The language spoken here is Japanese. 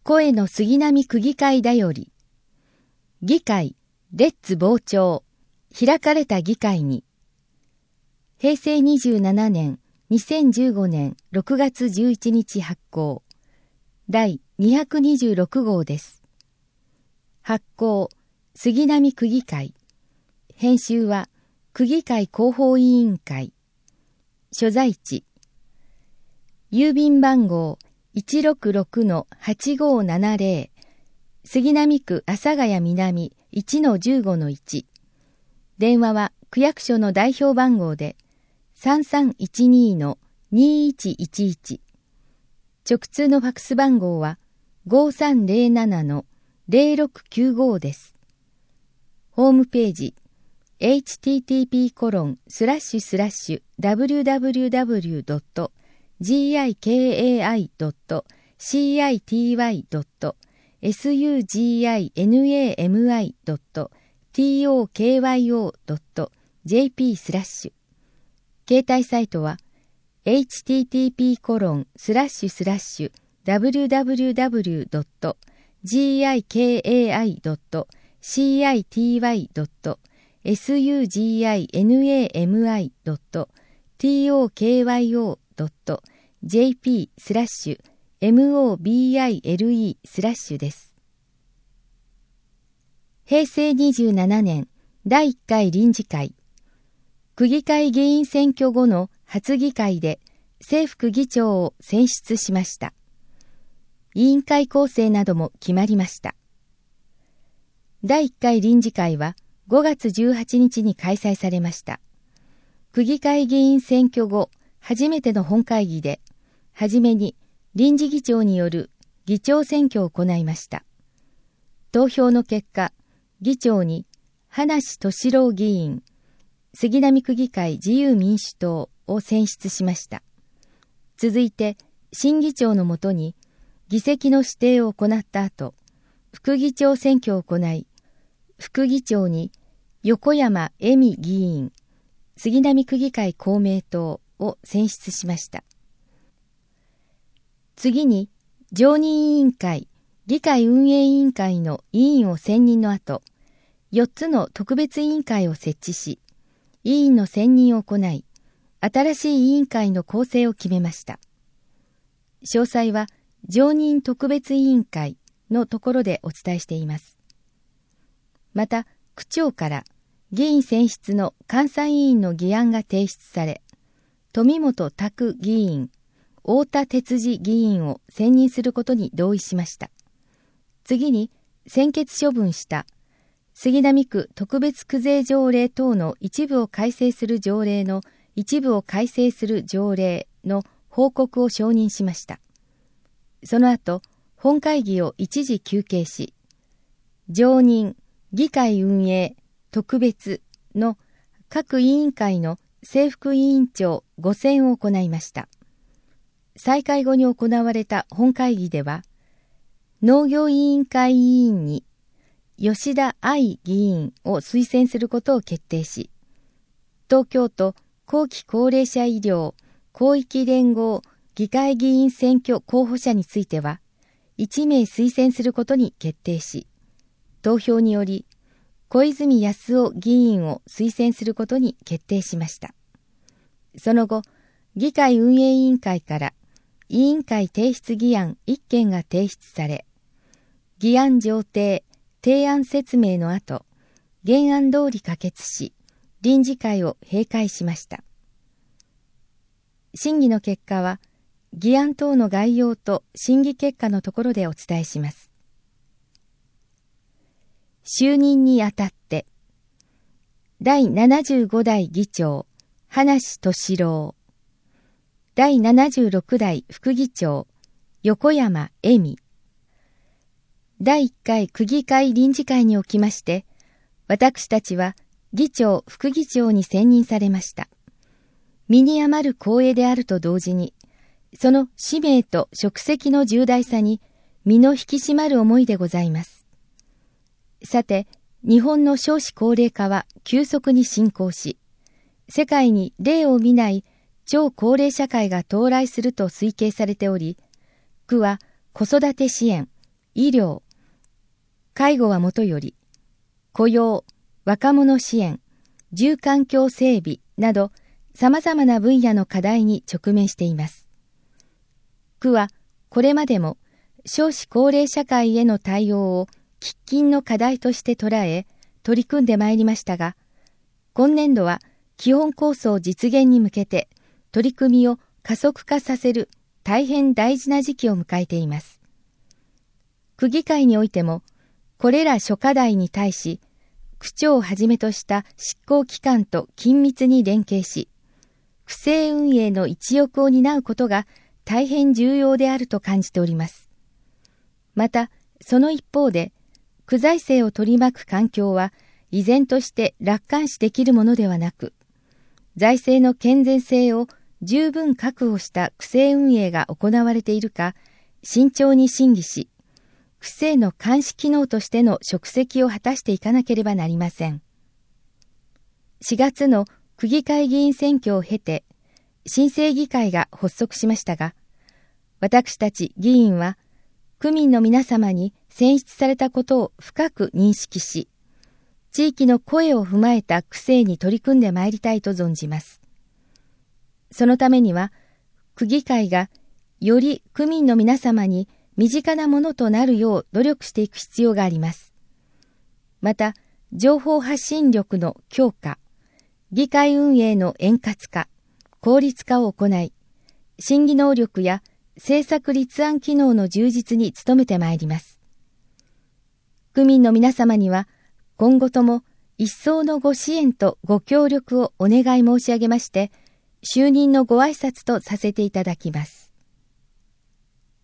声の杉並区議会だより。議会、レッツ傍聴。開かれた議会に。平成27年、2015年6月11日発行。第226号です。発行、杉並区議会。編集は、区議会広報委員会。所在地。郵便番号 166-8570。杉並区阿佐ヶ谷南 1-15-1。電話は区役所の代表番号で 3312-2111。直通のファックス番号は 5307-0695 です。ホームページ http://www.gikai.sugami.tokyo.jp/ 携帯サイトは http://www.gikai.sugami.tokyo.jp/mobile/ です。平成27年第1回臨時会。区議会議員選挙後の初議会で正副議長を選出しました。委員会構成なども決まりました。第1回臨時会は5月18日に開催されました。区議会議員選挙後、初めての本会議で、はじめに臨時議長による議長選挙を行いました。投票の結果、議長に葉梨俊郎議員、杉並区議会自由民主党を選出しました。続いて、新議長のもとに議席の指定を行った後、副議長選挙を行い、副議長に横山恵美議員、杉並区議会公明党を選出しました。次に、常任委員会、議会運営委員会の委員を選任の後、4つの特別委員会を設置し、委員の選任を行い、新しい委員会の構成を決めました。詳細は、常任特別委員会のところでお伝えしています。また、区長から議員選出の監査委員の議案が提出され、富本拓議員、太田哲司議員を選任することに同意しました。次に、専決処分した杉並区特別区税条例等の一部を改正する条例の一部を改正する条例の報告を承認しました。その後、本会議を一時休憩し、常任、議会運営、特別の各委員会の正副委員長5選を行いました。再開後に行われた本会議では、農業委員会委員に吉田愛議員を推薦することを決定し、東京都後期高齢者医療広域連合議会議員選挙候補者については、1名推薦することに決定し、投票により、小泉康夫議員を推薦することに決定しました。その後、議会運営委員会から委員会提出議案1件が提出され、議案上呈、提案説明の後、原案通り可決し、臨時会を閉会しました。審議の結果は、議案等の概要と審議結果のところでお伝えします。就任にあたって、第75代議長、葉梨俊郎、第76代副議長、横山恵美、第1回区議会臨時会におきまして、私たちは議長、副議長に選任されました。身に余る光栄であると同時に、その使命と職責の重大さに身の引き締まる思いでございます。さて、日本の少子高齢化は急速に進行し、世界に例を見ない超高齢社会が到来すると推計されており、区は子育て支援、 医療、介護はもとより、雇用、若者支援、住環境整備など様々な分野の課題に直面しています。区はこれまでも少子高齢社会への対応を喫緊の課題として捉え取り組んでまいりましたが、今年度は基本構想実現に向けて取り組みを加速化させる大変大事な時期を迎えています。区議会においてもこれら諸課題に対し、区長をはじめとした執行機関と緊密に連携し、区政運営の一翼を担うことが大変重要であると感じております。また、その一方で、区財政を取り巻く環境は依然として楽観視できるものではなく、財政の健全性を十分確保した区政運営が行われているか、慎重に審議し、区政の監視機能としての職責を果たしていかなければなりません。4月の区議会議員選挙を経て、新生議会が発足しましたが、私たち議員は、区民の皆様に選出されたことを深く認識し、地域の声を踏まえた区政に取り組んでまいりたいと存じます。そのためには、区議会がより区民の皆様に身近なものとなるよう努力していく必要があります。また、情報発信力の強化、議会運営の円滑化、効率化を行い、審議能力や政策立案機能の充実に努めてまいります。区民の皆様には、今後とも一層のご支援とご協力をお願い申し上げまして、就任のご挨拶とさせていただきます。